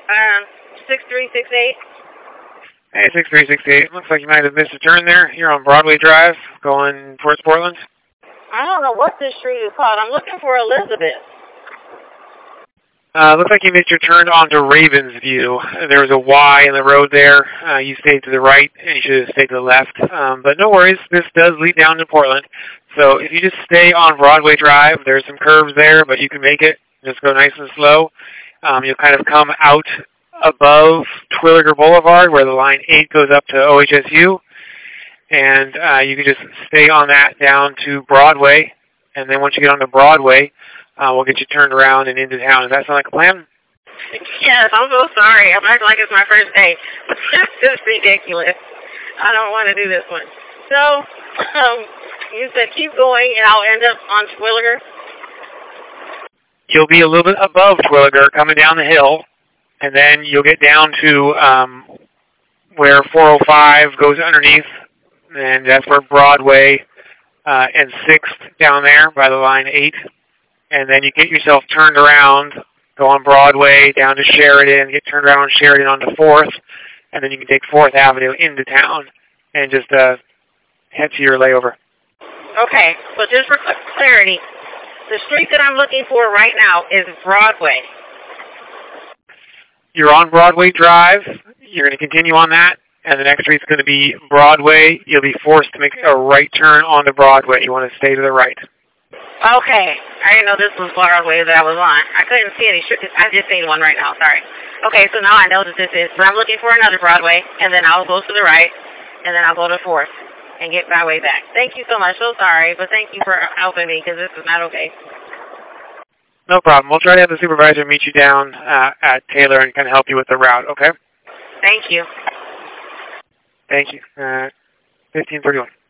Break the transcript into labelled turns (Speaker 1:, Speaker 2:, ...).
Speaker 1: 6368.
Speaker 2: Hey, 6368. Looks like you might have missed a turn there. You're on Broadway Drive, going towards Portland.
Speaker 1: I don't know what this street is called. I'm looking for Elizabeth.
Speaker 2: Looks like you missed your turn onto Ravensview. There was a Y in the road there. You stayed to the right, and you should have stayed to the left. But no worries, this does lead down to Portland. So if you just stay on Broadway Drive, there's some curves there, but you can make it. Just go nice and slow. You'll kind of come out above Twilliger Boulevard, where the line 8 goes up to OHSU. And you can just stay on that down to Broadway. And then once you get onto Broadway, we'll get you turned around and into town. Does that sound like a plan?
Speaker 1: Yes, I'm so sorry. I'm acting like it's my first day. This is ridiculous. I don't want to do this one. So, you said keep going, and I'll end up on Twilliger?
Speaker 2: You'll be a little bit above Twilliger coming down the hill, and then you'll get down to where 405 goes underneath, and that's where Broadway and 6th down there by the line 8. And then you get yourself turned around, go on Broadway down to Sheridan, get turned around on Sheridan onto 4th, and then you can take 4th Avenue into town and just head to your layover.
Speaker 1: Okay, so just for clarity, the street that I'm looking for right now is Broadway.
Speaker 2: You're on Broadway Drive. You're going to continue on that, and the next street's going to be Broadway. You'll be forced to make a right turn onto Broadway. You want to stay to the right.
Speaker 1: Okay. I didn't know this was Broadway that I was on. I couldn't see any streets. I just seen one right now. Sorry. Okay, so now I know that this is, but I'm looking for another Broadway, and then I'll go to the right, and then I'll go to 4th and get my way back. Thank you so much. So sorry, but thank you for helping me because this is not okay.
Speaker 2: No problem. We'll try to have the supervisor meet you down at Taylor and kind of help you with the route, okay?
Speaker 1: Thank you.
Speaker 2: Thank you. 1531.